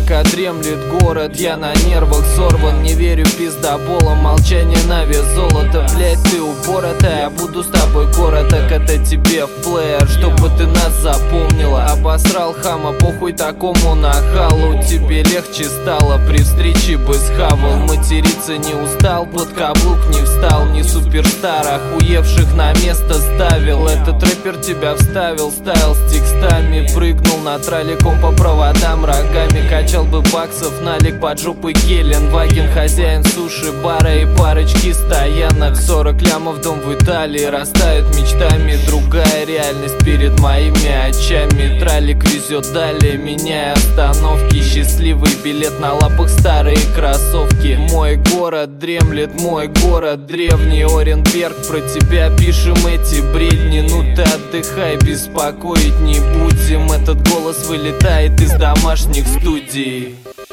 пока дремлет город. Я на нервах сорван, не верю пиздоболам. Молчание на вес золота. Блять, ты упоротая, я буду с тобой короток. Это тебе в плеер, чтобы ты нас запомнила. Обосрал хама, похуй такому нахалу. Тебе легче стало, при встрече бы схавал. Материться не устал, под каблук не встал. Не суперстар, охуевших на место ставил. Этот рэпер тебя вставил, ставил с текстами. Прыгнул на тролликом по проводам рогами. Качал бы баксов, налик под жопой Геленваген. Хозяин суши-бара и парочки стоянок. 40 лямов, дом в Италии, растают мечтами. Другая реальность перед моими очами. Троллик везет далее, меняя остановки. Счастливый билет на лапах, старые кроссовки. Мой город дремлет, мой город древний. Оренберг, про тебя пишем эти бредни. Ну ты отдыхай, беспокоить не будем. Этот голос вылетает из домашних студий.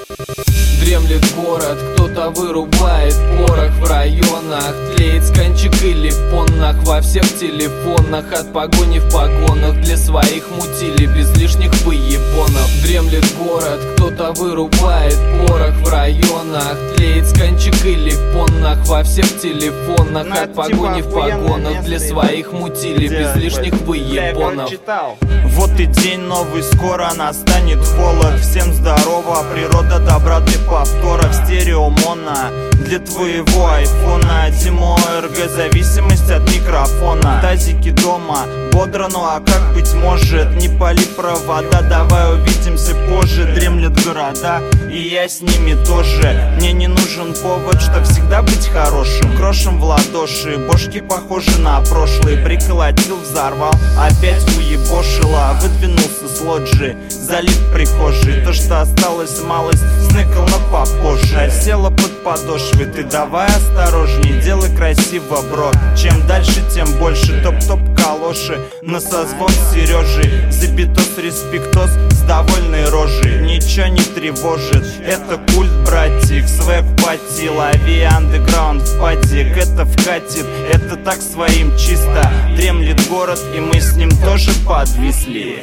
Дремлет город, кто-то вырубает порох в районах. Тлеет сканчик или поннах во всех телефонах. От погони в погонах для своих мутили без лишних выебонов. Дремлет город, кто-то вырубает порох в районах. Тлеет сканчик или поннах во всех телефонах. От погони в погонах для своих мутили без лишних выебонов. Вот и день новый, скоро настанет холод. Всем здорово, природа добра для повторов. Стерео моно для твоего айфона. Димо РГ, зависимость от микрофона. Тазики дома, бодро, ну а как быть может? Не пали провода, давай увидимся позже. Дремлет города, и я с ними тоже. Мне не нужен повод, чтоб всегда быть хорошим. Крошим в ладоши, бошки похожи на прошлые. Приколотил, взорвал, опять уебошила. Выдвинулся с лоджии, залит прихожей. То, что осталось малость, сныкал на попозже. Села под подошвы, ты давай осторожней. Делай красиво, бро, чем дальше, тем больше. Топ-топ калоши, на созвон с Сережей. Забитос, респектос, с довольной рожей. Ничего не тревожит, это культ, братик. Свэг в пати, лови андеграунд в падик. Это вкатит, это так своим чисто. Дремлет город, и мы с ним тоже подвисли.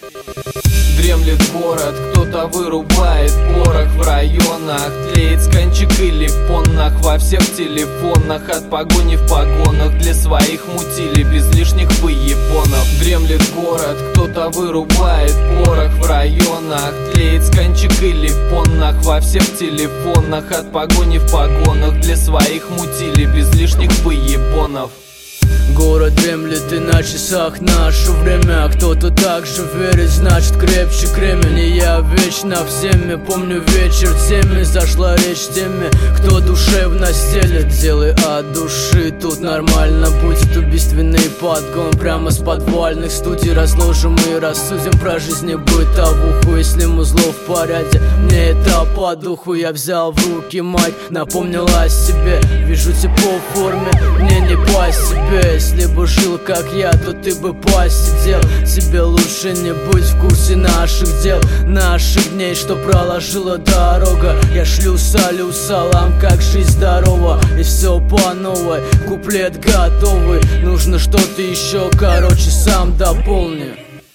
Дремлет город, кто-то вырубает порох в районах. Тлеет сканчик или поннах во всех телефонах. От погони в погонах для своих мутили без лишних выебонов. Дремлет город, кто-то вырубает порох в районах. Тлеет сканчик или поннах во всех телефонах. От погони в погонах для своих мутили без лишних выебонов. Город дремлет, и на часах наше время. Кто-то так же верит, значит крепче кремень. И я вечно всеми помню вечер теме. Зашла речь теме, кто душевно стелет. Делай от души, тут нормально будет убийственный подгон. Прямо с подвальных студий разложим и рассудим про жизнь и бытовуху. Если музло в порядке, мне это по духу. Я взял в руки майк, напомнил о себе. Вижу тепло в форме, мне не по себе. Если бы жил как я, то ты бы посидел. Тебе лучше не быть в курсе наших дел, наших дней, что проложила дорога. Я шлю салют, салам, как жизнь здорова. И все по новой, куплет готовый. Нужно что-то еще, короче, сам дополни.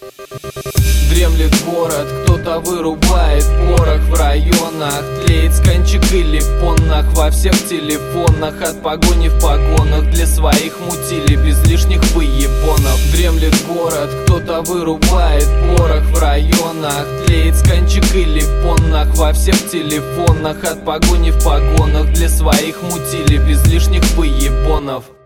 Дремлет город, кто-то вырубает порох в районах. Тлеет сканчик или поннах во всех телефонах. От погони в погонах для своих мутили без лишних выебонов. Дремлет город, кто-то вырубает порох в районах. Тлеет сканчик или поннах во всех телефонах. От погони в погонах для своих мутили без лишних выебонов.